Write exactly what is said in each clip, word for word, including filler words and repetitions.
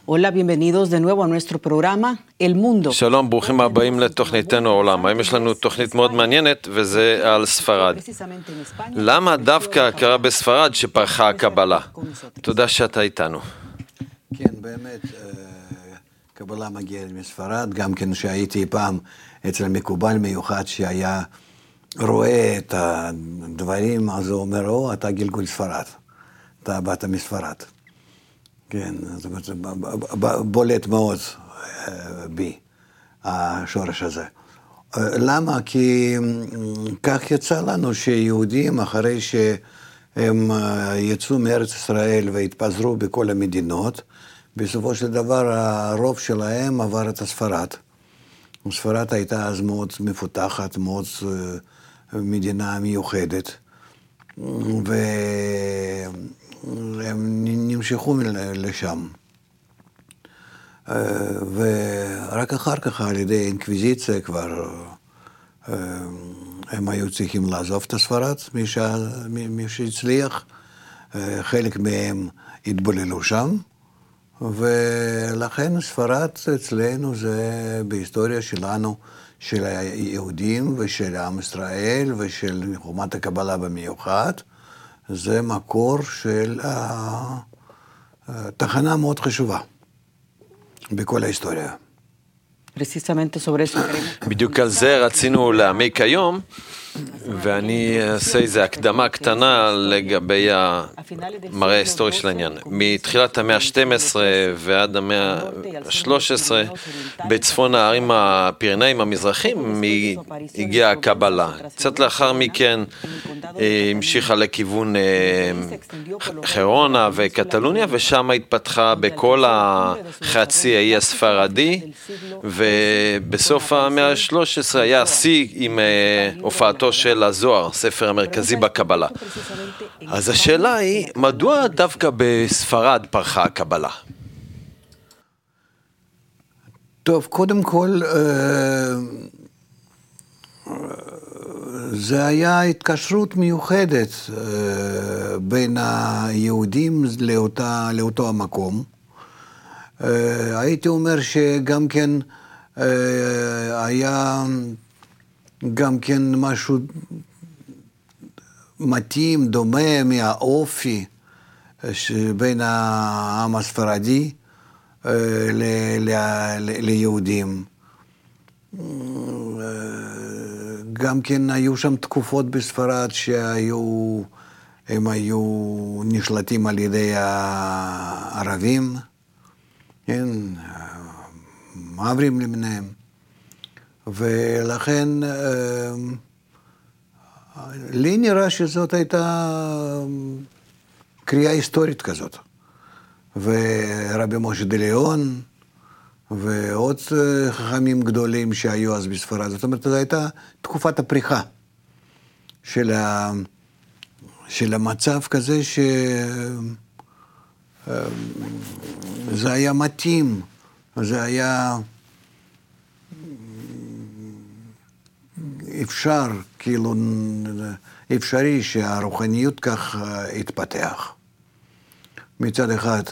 Hola, bienvenidos de nuevo a nuestro programa El Mundo. שלום, ברוכים הבאים לתוכניתנו העולם. היום יש לנו תוכנית מאוד מעניינת, וזה על ספרד. למה דווקא קרה בספרד שפרחה הקבלה? תודה שאתה איתנו. כן, באמת, קבלה מגיעה מספרד, גם כן שהייתי פעם אצל מקובל מיוחד שהיה רואה את הדברים, אז הוא אומר, או, אתה גלגול ספרד, אתה באת מספרד. כן, זאת אומרת, בולט מאוד בי, השורש הזה. למה? כי כך יצא לנו שיהודים, אחרי שהם יצאו מארץ ישראל והתפזרו בכל המדינות, בסופו של דבר הרוב שלהם עבר את הספרד. ספרד הייתה אז מאוד מפותחת, מאוד מדינה מיוחדת, ו... הם נמשכו לשם. ורק אחר כך, על ידי אינקוויזיציה כבר, הם היו צריכים לעזוב את הספרד, מי שהצליח. חלק מהם התבוללו שם, ולכן ספרד אצלנו זה בהיסטוריה שלנו, של היהודים ושל עם ישראל ושל חומת הקבלה במיוחד, זה מקור של תחנה מאוד חשובה בכל ההיסטוריה. בדיוק על זה רצינו להעמיק היום, ואני אעשה איזו הקדמה קטנה לגבי המראה ההיסטורי של העניין. מתחילת המאה ה-שתים עשרה ועד המאה ה-שלוש עשרה, בצפון הערים הפירנאים המזרחים הגיעה הקבלה. קצת לאחר מכן המשיכה לכיוון חרונה וקטלוניה, ושם התפתחה בכל החצי האי הספרדי, ובסוף המאה ה-שלוש עשרה היה שיא עם הופעתו של הזוהר, ספר המרכזי בקבלה. אז השאלה היא, מדוע דווקא בספרד פרחה הקבלה? טוב, קודם כל, זה היה התקשרות מיוחדת בין היהודים לאותה, לאותו המקום. הייתי אומר שגם כן היה גם כן משהו מתאים, דומה מהאופי בין העם הספרדי ליהודים. גם כן היו שם תקופות בספרד שהיו, הם היו נשלטים על ידי הערבים, כן, מעברים למיניהם. ולכן לי נראה שזאת הייתה קריאה היסטורית כזאת. ורבי משה דליאון ועוד חכמים גדולים שהיו אז בספרד. זאת אומרת, זו הייתה תקופת הפריחה של, ה... של המצב כזה שזה היה מתאים, זה היה אפשר, כאילו, אפשרי שהרוחניות כך התפתח. מצד אחד,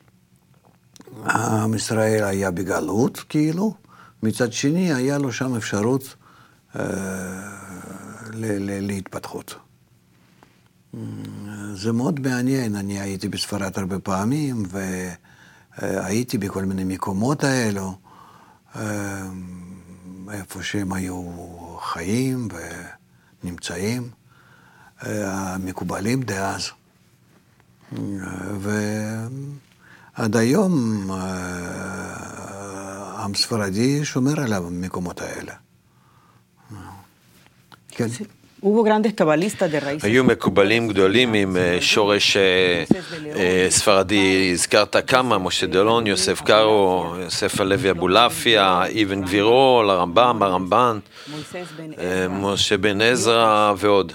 עם ישראל היה בגלות, כאילו, מצד שני, היה לו שם אפשרות אה, ל- ל- להתפתחות. זה מאוד מעניין, אני הייתי בספרד הרבה פעמים, והייתי בכל מיני מקומות האלו, אה, איפה שהם היו חיים ונמצאים, המקובלים דאז. ועד היום עם ספרדי שומר עליו במקומות האלה. כן. היו מקובלים גדולים עם שורש ספרדי, הזכרת כמה, משה דלון, יוסף קארו, יוסף הלוי אבולעפיה, אבן גבירול, הרמב"ם, הרמב"ן, משה בן עזרא ועוד.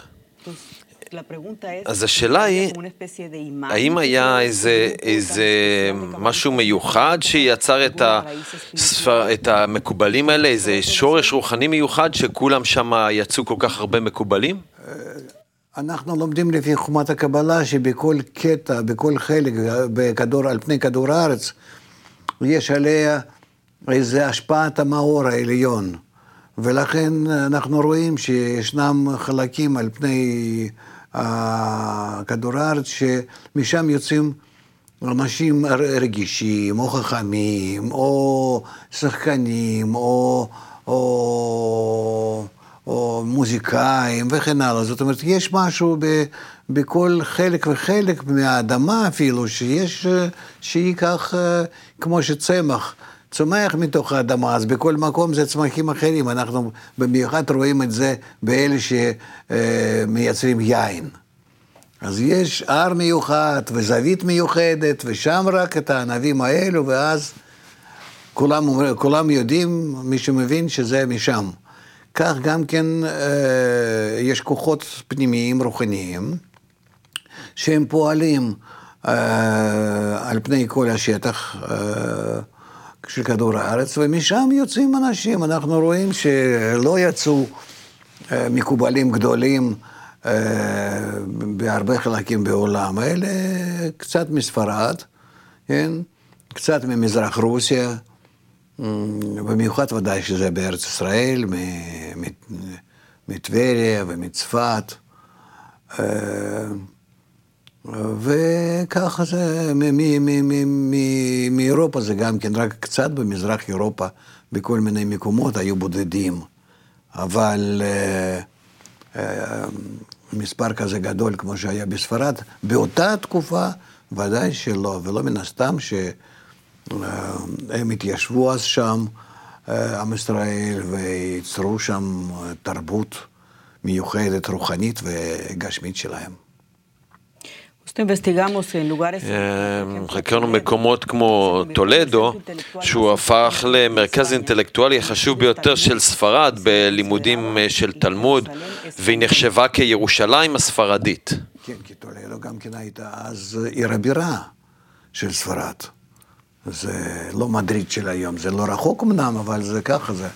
אז השאלה היא, האם היה איזה, איזה משהו מיוחד שיצר את, הספר, את המקובלים האלה, איזה שורש רוחני מיוחד שכולם שם יצאו כל כך הרבה מקובלים? אנחנו לומדים לפי חומת הקבלה שבכל קטע, בכל חלק, בכדור, על פני כדור הארץ, יש עליה איזו השפעת המאור העליון, ולכן אנחנו רואים שישנם חלקים על פני כדור הארץ שמשם יוצאים אנשים רגישים, או חכמים, או שחקנים, או, או, או מוזיקאים וכן הלאה. זאת אומרת, יש משהו ב, בכל חלק וחלק מהאדמה אפילו, שיש, שהיא כך כמו שצמח צומח מתוך האדמה, אז בכל מקום זה צמחים אחרים. אנחנו במיוחד רואים את זה באלה שמייצרים יין. אז יש הר מיוחד וזווית מיוחדת, ושם רק את הענבים האלו, ואז כולם, כולם יודעים, מי שמבין שזה משם. כך גם כן יש כוחות פנימיים רוחניים, שהם פועלים על פני כל השטח של כדור הארץ, ומשם יוצאים אנשים. אנחנו רואים שלא יצאו מקובלים גדולים בהרבה חלקים בעולם, האלה קצת מספרד, כן? קצת ממזרח רוסיה, במיוחד ודאי שזה בארץ ישראל, מטבריה ומצפת, וככה זה, מאירופה זה גם כן, רק קצת במזרח אירופה, בכל מיני מקומות היו בודדים, אבל מספר כזה גדול כמו שהיה בספרד, באותה תקופה ודאי שלא, ולא מן הסתם שהם התיישבו אז שם, עם ישראל, ויצרו שם תרבות מיוחדת, רוחנית וגשמית שלהם. חקרנו מקומות כמו טולדו, שהוא הפך למרכז אינטלקטואלי החשוב ביותר של ספרד בלימודים של תלמוד, והיא נחשבה כירושלים הספרדית. כן, כי טולדו גם כן הייתה אז עיר הבירה של ספרד. זה לא מדריד של היום, זה לא רחוק אמנם, אבל זה ככה זה.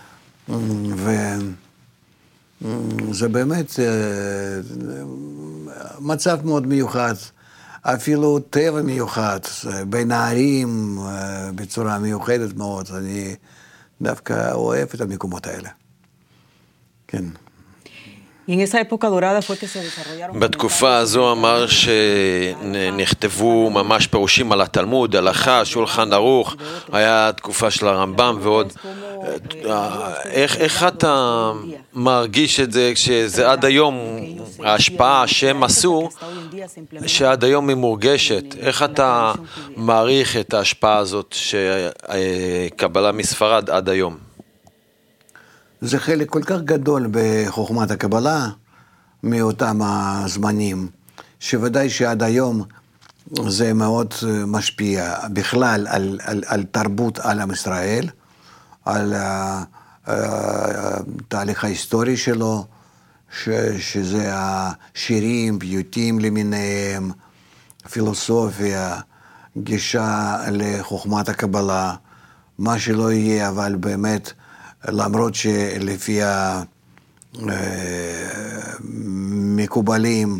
וזה באמת מצב מאוד מיוחד, אפילו טבע מיוחד, בין הערים בצורה מיוחדת מאוד. אני דווקא אוהב את המקומות האלה. כן. בתקופה הזו אמר שנכתבו ממש פירושים על התלמוד, הלכה, שולחן ערוך, היה תקופה של הרמב"ם ועוד. איך, איך אתה מרגיש את זה, שזה עד היום, ההשפעה שהם עשו, שעד היום היא מורגשת? איך אתה מעריך את ההשפעה הזאת שקבלה מספרד עד היום? זה חלק כל כך גדול בחוכמת הקבלה מאותם הזמנים, שוודאי שעד היום זה מאוד משפיע בכלל על, על, על תרבות על עם ישראל, על התהליך ההיסטורי שלו, ש, שזה השירים, פיוטים למיניהם, פילוסופיה, גישה לחוכמת הקבלה, מה שלא יהיה, אבל באמת, למרות שלפי המקובלים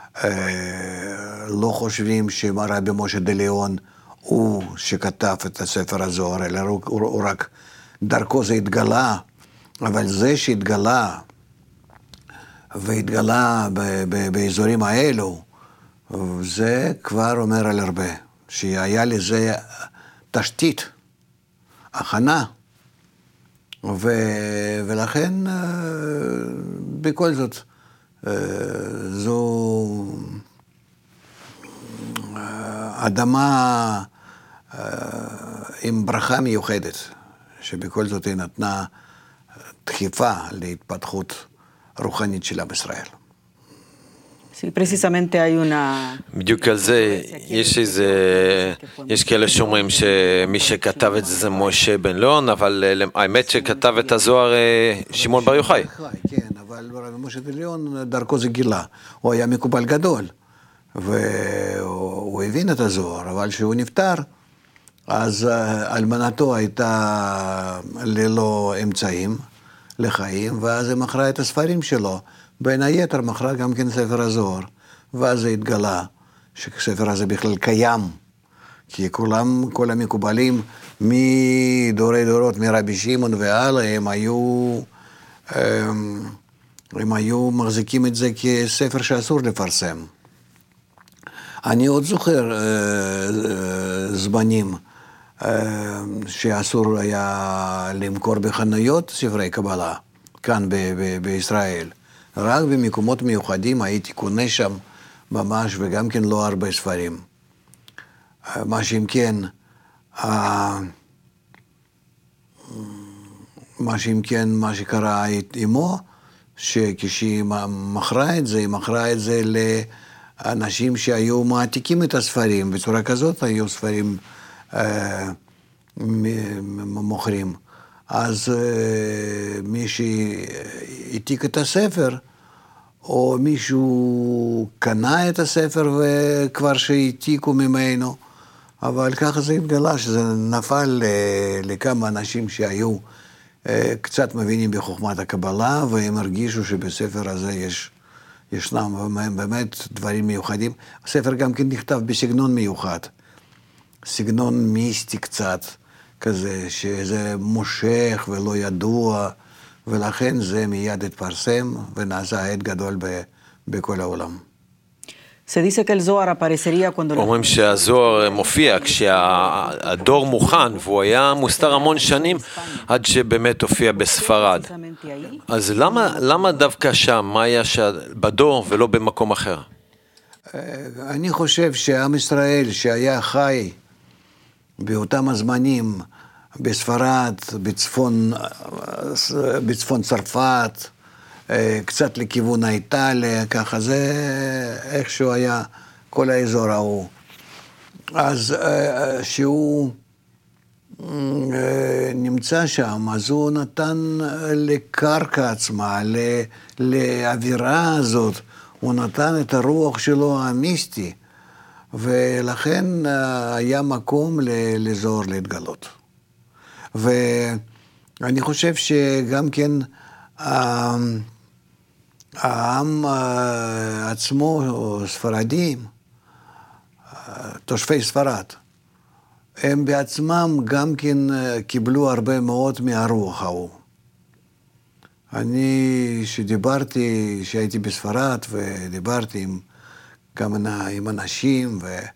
לא חושבים שרבי משה דליאון הוא שכתב את הספר הזוהר, אלא הוא רק דרכו זה התגלה, אבל זה שהתגלה והתגלה באזורים האלו, זה כבר אומר על הרבה, שהיה לזה תשתית, הכנה, ו... ולכן בכל זאת זו אדמה עם ברכה מיוחדת, שבכל זאת היא נתנה דחיפה להתפתחות רוחנית של עם ישראל. בדיוק על זה, יש איזה, יש כאלה שאומרים שמי שכתב את זה זה משה בן לון, אבל האמת שכתב את הזוהר שמעון בר יוחאי. כן, אבל משה בן לון דרכו זה גילה, הוא היה מקובל גדול, והוא הבין את הזוהר, אבל כשהוא נפטר, אז אלמנתו הייתה ללא אמצעים לחיים, ואז היא מכרה את הספרים שלו, בין היתר מכרה גם כן ספר הזוהר, ואז זה התגלה שספר הזה בכלל קיים, כי כולם, כל המקובלים מדורי דורות, מרבי שמעון והלאה, הם היו, הם, הם היו מחזיקים את זה כספר שאסור לפרסם. אני עוד זוכר זמנים שאסור היה למכור בחנויות ספרי קבלה, כאן ב- ב- בישראל. רק במקומות מיוחדים הייתי קונה שם ממש, וגם כן לא הרבה ספרים. מה שאם כן, מה שאם כן, מה שקרה עמו, שכשהיא מכרה את זה, היא מכרה את זה לאנשים שהיו מעתיקים את הספרים, בצורה כזאת היו ספרים אה, מוכרים. אז אה, מי שהעתיק את הספר, או מישהו קנה את הספר וכבר שהעתיקו ממנו, אבל ככה זה התגלה, שזה נפל לכמה אנשים שהיו קצת מבינים בחוכמת הקבלה, והם הרגישו שבספר הזה יש, ישנם באמת דברים מיוחדים. הספר גם כן נכתב בסגנון מיוחד, סגנון מיסטי קצת, כזה, שזה מושך ולא ידוע, ולכן זה מיד התפרסם ונעשה עד גדול ב, בכל העולם. אומרים שהזוהר מופיע כשהדור מוכן, והוא היה מוסתר המון שנים עד שבאמת הופיע בספרד. אז למה, למה דווקא שם? מה היה בדור ולא במקום אחר? אני חושב שעם ישראל שהיה חי באותם הזמנים בספרד, בצפון, בצפון צרפת, קצת לכיוון האיטליה, ככה זה איכשהו היה כל האזור ההוא. אז שהוא נמצא שם, אז הוא נתן לקרקע עצמה, לאווירה הזאת, הוא נתן את הרוח שלו המיסטי, ולכן היה מקום לזוהר להתגלות. ואני חושב שגם כן העם עצמו, ספרדים, תושבי ספרד, הם בעצמם גם כן קיבלו הרבה מאוד מהרוח ההוא. אני, שדיברתי, שהייתי בספרד ודיברתי עם גם עם אנשים,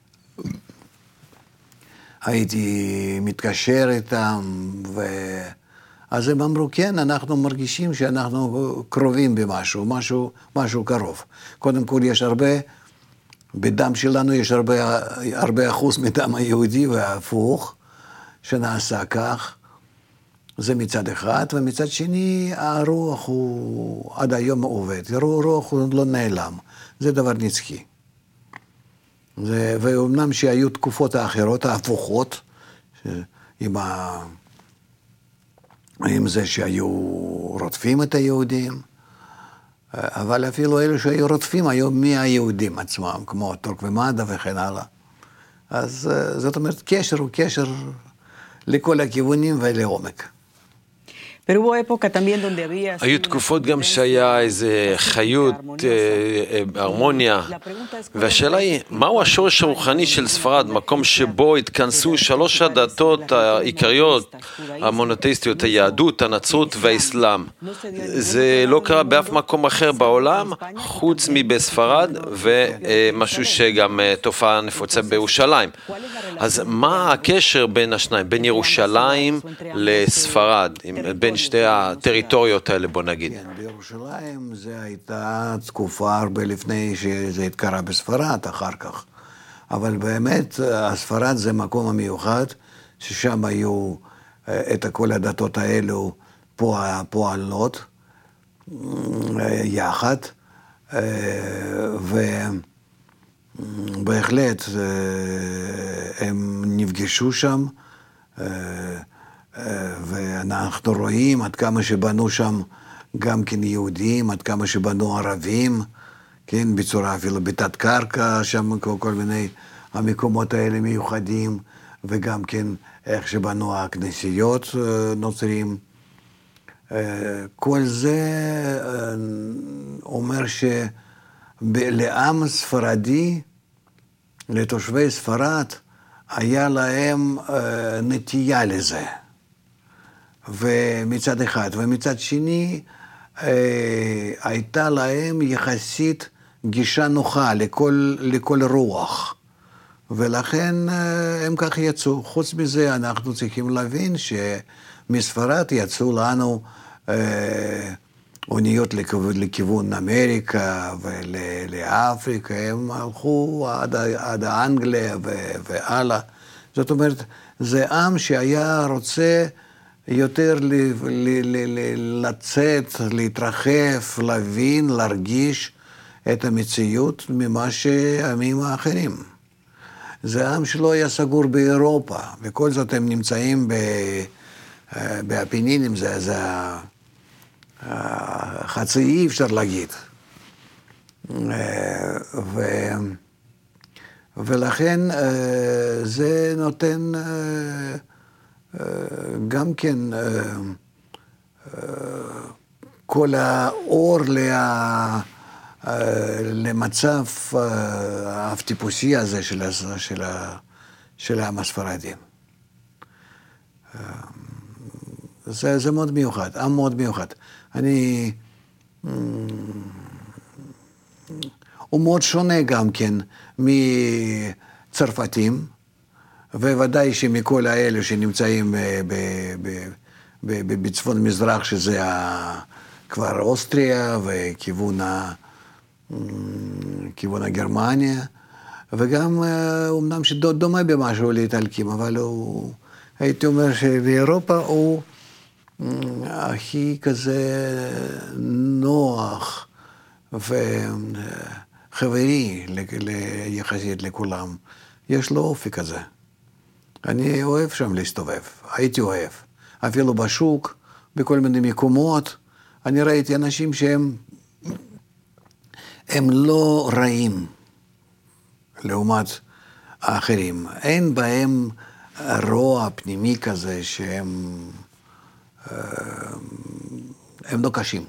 והייתי מתקשר איתם, ו... אז הם אמרו, כן, אנחנו מרגישים שאנחנו קרובים במשהו, משהו, משהו קרוב. קודם כל, יש הרבה, בדם שלנו יש הרבה, הרבה אחוז מדם היהודי וההפוך, שנעשה כך. זה מצד אחד, ומצד שני, הרוח הוא עד היום עובד. הרוח הוא לא נעלם. זה דבר נצחי. זה, ואומנם שהיו תקופות האחרות, ההפוכות, עם ה... עם זה שהיו רודפים את היהודים, אבל אפילו אלו שהיו רודפים היו מהיהודים עצמם, כמו טורקמדה וכן הלאה. אז זאת אומרת, קשר הוא קשר לכל הכיוונים ולעומק. היו תקופות גם שהיה איזה חיות, הרמוניה, והשאלה היא, מהו השורש הרוחני של ספרד, מקום שבו התכנסו שלוש הדתות העיקריות, המונותאיסטיות, היהדות, הנצרות והאסלאם. זה לא קרה באף מקום אחר בעולם, חוץ מבספרד, ומשהו שגם תופעה נפוצה בירושלים. אז מה הקשר בין השניים, בין ירושלים לספרד, בין שתי הטריטוריות האלה, בוא נגיד? כן, בירושלים זה הייתה תקופה הרבה לפני שזה התקרה בספרד, אחר כך. אבל באמת, הספרד זה מקום המיוחד, ששם היו את כל הדתות האלו פועלות יחד, ובהחלט הם נפגשו שם, ואנחנו רואים עד כמה שבנו שם גם כן יהודים, עד כמה שבנו ערבים, כן, בצורה אפילו בתת קרקע, שם כל מיני המקומות האלה מיוחדים, וגם כן איך שבנו הכנסיות נוצרים. כל זה אומר שלעם ספרדי, לתושבי ספרד, היה להם נטייה לזה. ומצד אחד, ומצד שני, הייתה להם יחסית גישה נוחה לכל, לכל רוח. ולכן הם כך יצאו. חוץ מזה, אנחנו צריכים להבין שמספרד יצאו לנו אוניות לכיוון אמריקה ולאפריקה, הם הלכו עד, עד אנגליה והלאה. זאת אומרת, זה עם שהיה רוצה יותר ל, ל, ל, ל, לצאת, להתרחב, להבין, להרגיש את המציאות ממה שהעמים האחרים. זה עם שלא היה סגור באירופה, וכל זאת הם נמצאים באפינינים, זה, זה חצי אי אפשר להגיד. ו, ולכן זה נותן גם כן כל האור לה, למצב האב-טיפוסי הזה של, של, של העם הספרדי. זה, זה מאוד מיוחד, עם מאוד מיוחד. אני... הוא מאוד שונה גם כן מצרפתים, וודאי שמכל האלה שנמצאים בצפון מזרח, שזה כבר אוסטריה וכיוון ה... כיוון הגרמניה, וגם אומנם שדומה במשהו לאיטלקים, אבל הוא, הייתי אומר שבאירופה הוא הכי כזה נוח וחברי יחסית לכולם. יש לו אופי כזה. אני אוהב שם להסתובב, הייתי אוהב. אפילו בשוק, בכל מיני מקומות, אני ראיתי אנשים שהם הם לא רעים לעומת האחרים. אין בהם רוע פנימי כזה שהם הם לא קשים.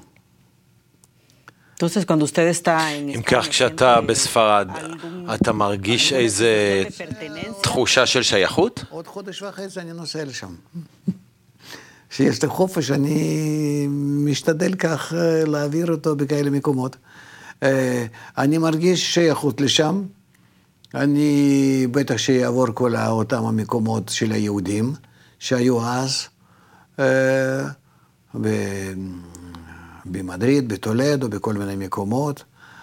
אם כך, כשאתה בספרד, אתה מרגיש איזה תחושה של שייכות? עוד חודש וחצי אני נוסע לשם. שיש לי חופש, אני משתדל כך להעביר אותו בכאלה מקומות. אני מרגיש שייכות לשם. אני בטח שיעבור כל אותם המקומות של היהודים שהיו אז במדריד, בטולדו, בכל מיני מקומות.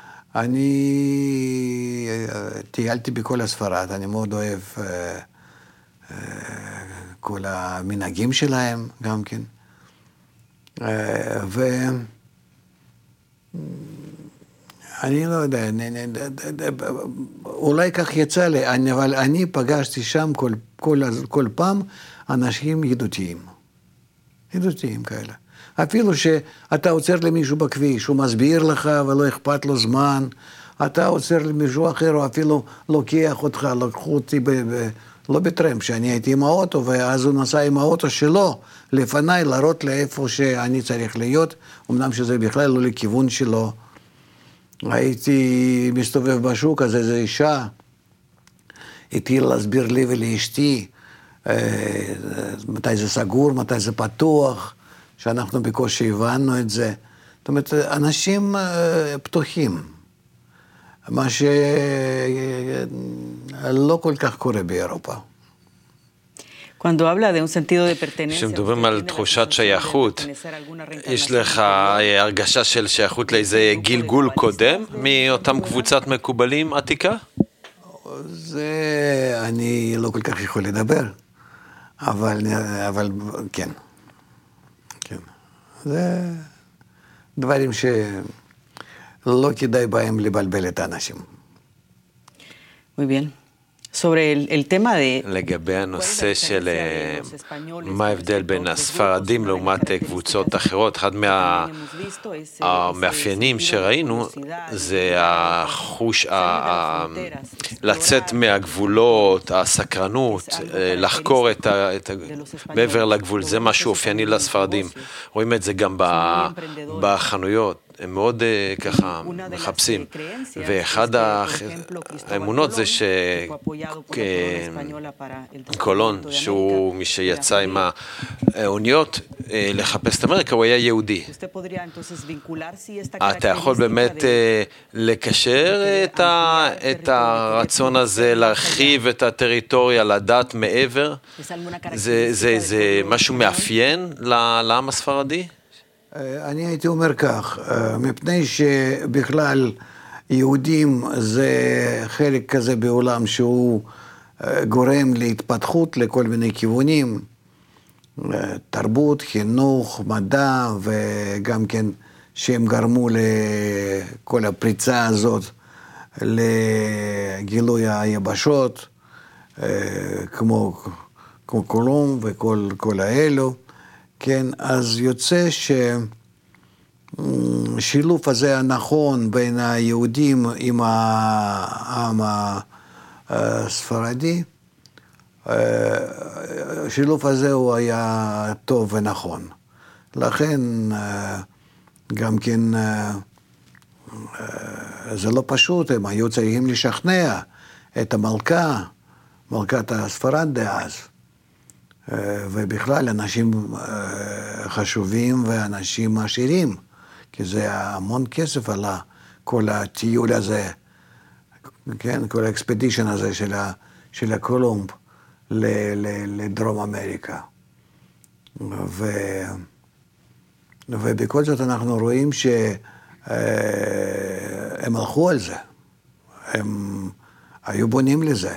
אני טיילתי בכל הספרד, אני מאוד אוהב כל המנהגים שלהם גם כן. ו... אני לא יודע, אולי כך יצא לי, אבל אני פגשתי שם כל, כל, כל פעם אנשים ידידותיים. ידידותיים כאלה. אפילו שאתה עוצר למישהו בכביש, הוא מסביר לך ולא אכפת לו זמן, אתה עוצר למישהו אחר, או אפילו לוקח אותך, לקחו אותי ב... ב לא בטרמפ, שאני הייתי עם האוטו, ואז הוא נסע עם האוטו שלו לפניי, להראות לאיפה שאני צריך להיות, אמנם שזה בכלל לא לכיוון שלו. הייתי מסתובב בשוק, אז איזו אישה התחילה להסביר לי ולאשתי מתי זה סגור, מתי זה פתוח, שאנחנו בקושי הבנו את זה. זאת אומרת, אנשים פתוחים, מה שלא כל כך קורה באירופה. כשמדברים על תחושת שייכות, יש לך הרגשה של שייכות לאיזה גלגול קודם מאותם קבוצת מקובלים עתיקה? זה אני לא כל כך יכול לדבר, אבל, אבל כן. כן. זה דברים שלא כדאי בהם לבלבל את האנשים. Muy bien. sobre el, el tema de... לגבי הנושא של מה ההבדל בין הספרדים לעומת קבוצות אחרות, אחד מהמאפיינים שראינו זה החוש, לצאת מהגבולות, הסקרנות, לחקור את מעבר לגבול, זה משהו אופייני לספרדים. רואים את זה גם בחנויות. הם מאוד ככה מחפשים. ואחד האמונות זה שקולון, שהוא מי שיצא עם האוניות לחפש את אמריקה, הוא היה יהודי. אתה יכול באמת לקשר את הרצון הזה, להרחיב את הטריטוריה, לדעת מעבר? זה משהו מאפיין לעם הספרדי? אני הייתי אומר כך, מפני שבכלל יהודים זה חלק כזה בעולם שהוא גורם להתפתחות לכל מיני כיוונים, תרבות, חינוך, מדע, וגם כן שהם גרמו לכל הפריצה הזאת לגילוי היבשות, כמו, כמו קולום וכל כל האלו. כן, אז יוצא ששילוב הזה הנכון בין היהודים עם העם הספרדי, השילוב הזה הוא היה טוב ונכון. לכן גם כן זה לא פשוט, הם היו צריכים לשכנע את המלכה, מלכת הספרד דאז. ובכלל אנשים חשובים ואנשים עשירים, כי זה המון כסף עלה, כל הטיול הזה, כן, כל האקספדישן הזה של, ה, של הקולומב ל, ל, לדרום אמריקה. ו, ובכל זאת אנחנו רואים שהם הלכו על זה, הם היו בונים לזה.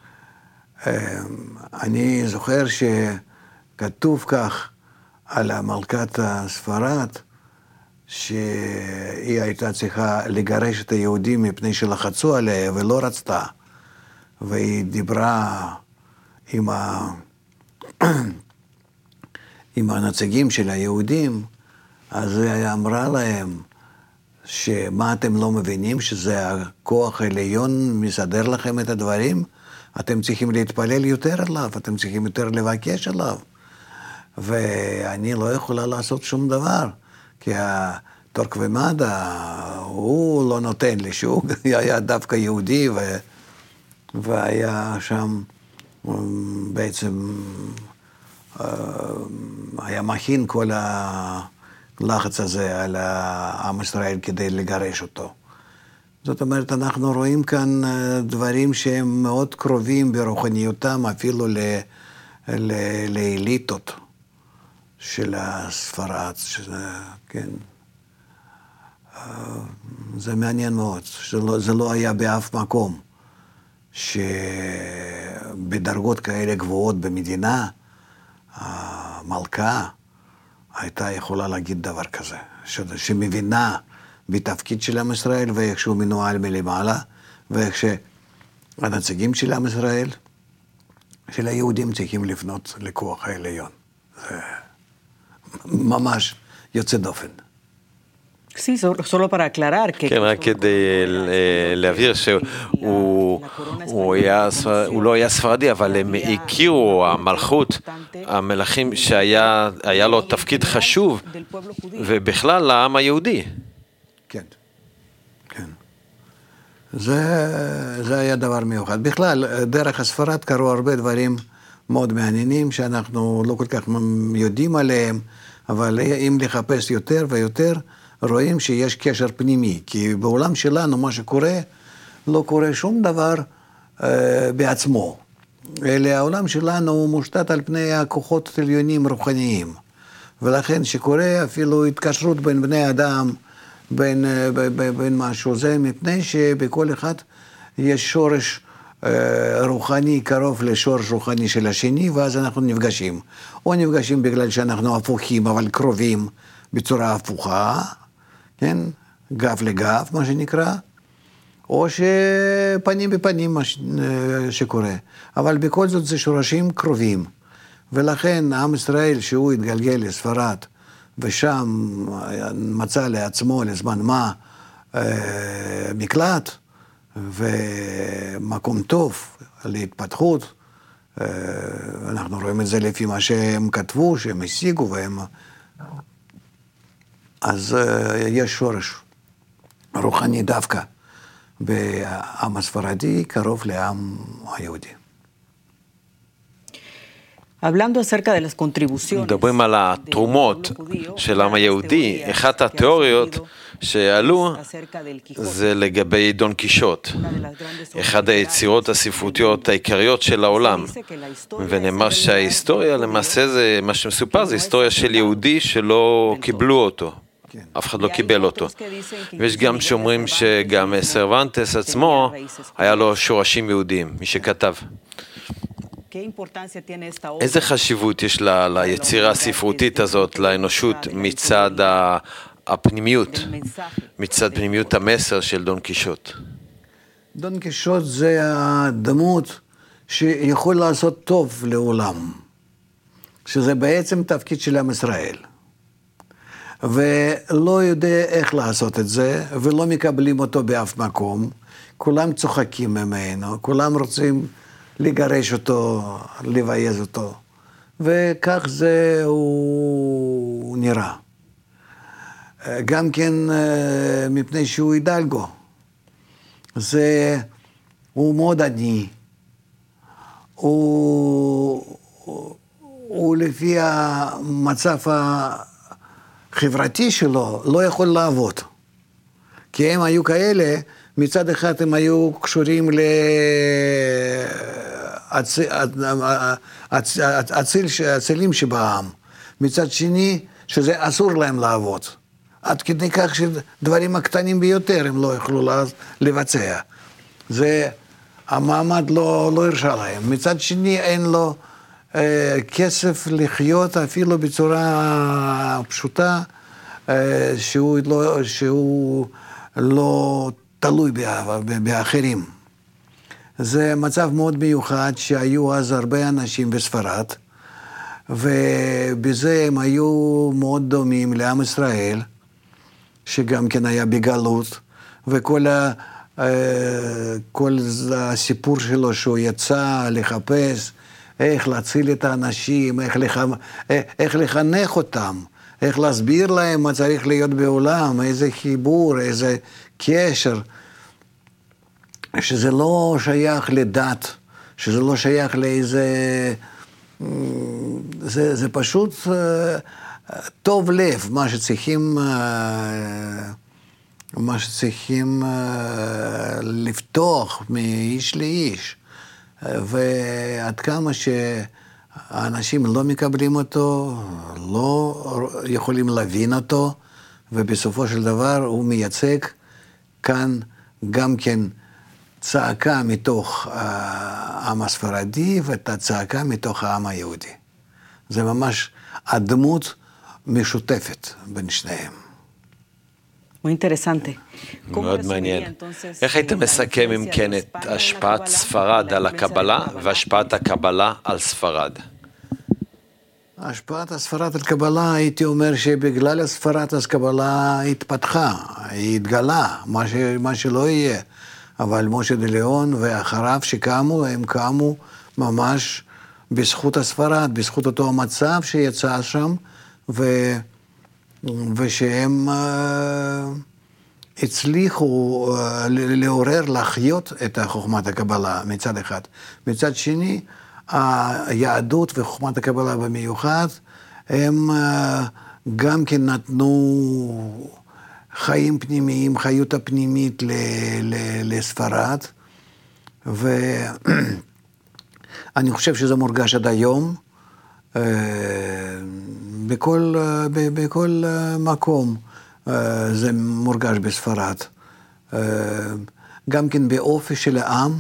אני זוכר שכתוב כך על המלכת הספרד, שהיא הייתה צריכה לגרש את היהודים מפני שלחצו עליה ולא רצתה. והיא דיברה עם, ה... עם הנציגים של היהודים, אז היא אמרה להם שמה אתם לא מבינים, שזה הכוח העליון מסדר לכם את הדברים? אתם צריכים להתפלל יותר עליו, אתם צריכים יותר לבקש עליו. ואני לא יכולה לעשות שום דבר, כי הטורקווימדה, הוא לא נותן לי, שהוא היה דווקא יהודי, ו... והיה שם בעצם, היה מכין כל הלחץ הזה על עם ישראל כדי לגרש אותו. זאת אומרת, אנחנו רואים כאן דברים שהם מאוד קרובים ברוחניותם, אפילו ל, ל, לאליטות של הספרד, שזה, כן. זה מעניין מאוד, זה לא, זה לא היה באף מקום, שבדרגות כאלה גבוהות במדינה, המלכה הייתה יכולה להגיד דבר כזה, ש, שמבינה בתפקיד של עם ישראל, ואיך שהוא מנוהל מלמעלה, ואיך שהנציגים של עם ישראל, של היהודים, צריכים לפנות לכוח העליון. זה ממש יוצא דופן. Sí, solo para aclarar que... כן, רק כדי להבהיר שהוא לא היה ספרדי, אבל הם הכירו, המלכות, המלכים, שהיה לו תפקיד חשוב, ובכלל לעם היהודי. כן, כן. זה, זה היה דבר מיוחד. בכלל, דרך הספרד קרו הרבה דברים מאוד מעניינים, שאנחנו לא כל כך יודעים עליהם, אבל אם לחפש יותר ויותר, רואים שיש קשר פנימי, כי בעולם שלנו מה שקורה, לא קורה שום דבר אה, בעצמו. אלא העולם שלנו מושתת על פני הכוחות עליונים רוחניים. ולכן שקורה אפילו התקשרות בין בני אדם, בין, בין, בין משהו זה, מפני שבכל אחד יש שורש אה, רוחני קרוב לשורש רוחני של השני, ואז אנחנו נפגשים. או נפגשים בגלל שאנחנו הפוכים, אבל קרובים בצורה הפוכה, כן? גב לגב, מה שנקרא, או שפנים בפנים מה ש... שקורה. אבל בכל זאת זה שורשים קרובים. ולכן עם ישראל שהוא התגלגל לספרד, ושם מצא לעצמו לזמן מה מקלט, ומקום טוב להתפתחות. אנחנו רואים את זה לפי מה שהם כתבו, שהם השיגו, והם אז יש שורש רוחני דווקא בעם הספרדי, קרוב לעם היהודי. מדברים על התרומות של העם היהודי. אחת התיאוריות שעלו זה לגבי דון קישוט, אחד היצירות הספרותיות העיקריות של העולם, ונאמר שההיסטוריה למעשה זה מה שמסופר, זה היסטוריה של יהודי שלא קיבלו אותו, אף אחד לא קיבל אותו. ויש גם שאומרים שגם סרוונטס עצמו היה לו שורשים יהודיים, מי שכתב. איזה חשיבות יש לה, ליצירה הספרותית הזאת, לאנושות, מצד הפנימיות, מצד פנימיות המסר של דון קישוט? דון קישוט זה הדמות שיכול לעשות טוב לעולם, שזה בעצם תפקיד של עם ישראל. ולא יודע איך לעשות את זה, ולא מקבלים אותו באף מקום. כולם צוחקים ממנו, כולם רוצים לגרש אותו, לבייז אותו, וכך זה הוא נראה. גם כן מפני שהוא הידלגו. זה, הוא מאוד עני. הוא, הוא לפי המצב החברתי שלו לא יכול לעבוד. כי הם היו כאלה, מצד אחד הם היו קשורים לאצילים שבעם, מצד שני שזה אסור להם לעבוד, עד כדי כך שדברים הקטנים ביותר הם לא יכלו לבצע. זה המעמד לא, לא הרשה להם. מצד שני אין לו אה, כסף לחיות אפילו בצורה פשוטה, אה, שהוא לא, שהוא לא תלוי באחרים. זה מצב מאוד מיוחד שהיו אז הרבה אנשים בספרד, ובזה הם היו מאוד דומים לעם ישראל, שגם כן היה בגלות, וכל ה, כל הסיפור שלו שהוא יצא לחפש איך להציל את האנשים, איך, לח, איך לחנך אותם, איך להסביר להם מה צריך להיות בעולם, איזה חיבור, איזה קשר, שזה לא שייך לדת, שזה לא שייך לאיזה, זה, זה פשוט טוב לב, מה שצריכים, מה שצריכים לפתוח מאיש לאיש, ועד כמה שהאנשים לא מקבלים אותו, לא יכולים להבין אותו, ובסופו של דבר הוא מייצג כאן גם כן צעקה מתוך העם הספרדי ואת הצעקה מתוך העם היהודי. זה ממש הדמות משותפת בין שניהם. מאוד מעניין. איך היית מסכם אם כן את השפעת ספרד על הקבלה והשפעת הקבלה על ספרד? השפעת הספרד על קבלה, הייתי אומר שבגלל הספרד אז קבלה התפתחה, היא התגלה, מה, ש, מה שלא יהיה. אבל משה דליאון ואחריו שקמו, הם קמו ממש בזכות הספרד, בזכות אותו המצב שיצא שם, ו, ושהם uh, הצליחו uh, לעורר, להחיות את חוכמת הקבלה מצד אחד. מצד שני, היהדות וחוכמת הקבלה במיוחד, הם גם כן נתנו חיים פנימיים, חיות הפנימית לספרד, ואני חושב שזה מורגש עד היום, בכל, בכל מקום זה מורגש בספרד, גם כן באופי של העם,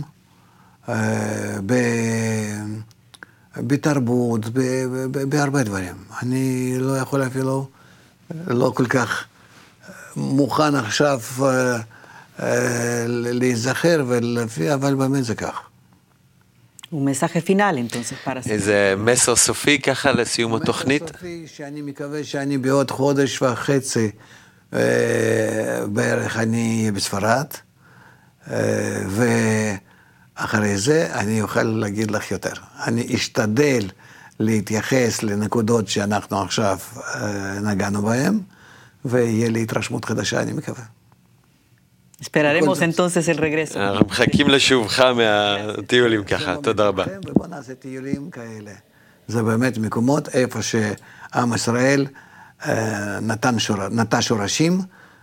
בתרבות, בהרבה דברים. אני לא יכול אפילו, לא כל כך מוכן עכשיו להיזכר, אבל באמת זה כך. איזה מסר סופי ככה לסיום התוכנית? מסר סופי שאני מקווה שאני בעוד חודש וחצי בערך אני אהיה בספרד, ו... אחרי זה אני אוכל להגיד לך יותר. אני אשתדל להתייחס לנקודות שאנחנו עכשיו נגענו בהן, ויהיה לי התרשמות חדשה, אני מקווה. Esperaremos entonces el regreso. אנחנו מחכים לשובך מהטיולים ככה, תודה רבה. ובוא נעשה טיולים כאלה. זה באמת מקומות איפה שעם ישראל נתן שור, נטע שורשים,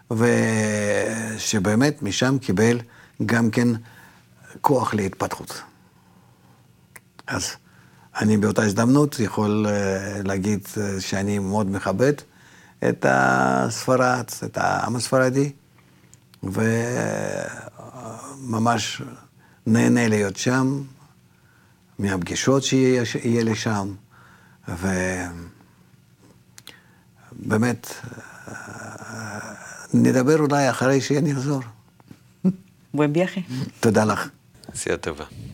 ושבאמת משם קיבל גם כן כוח להתפתחות. אז אני באותה הזדמנות יכול להגיד שאני מאוד מכבד את הספרד, את העם הספרדי, וממש נהנה להיות שם, מהפגישות שיהיה לי שם, ובאמת נדבר אולי אחרי שאני אחזור. Buen viaje. תודה לך. נסיעה טובה.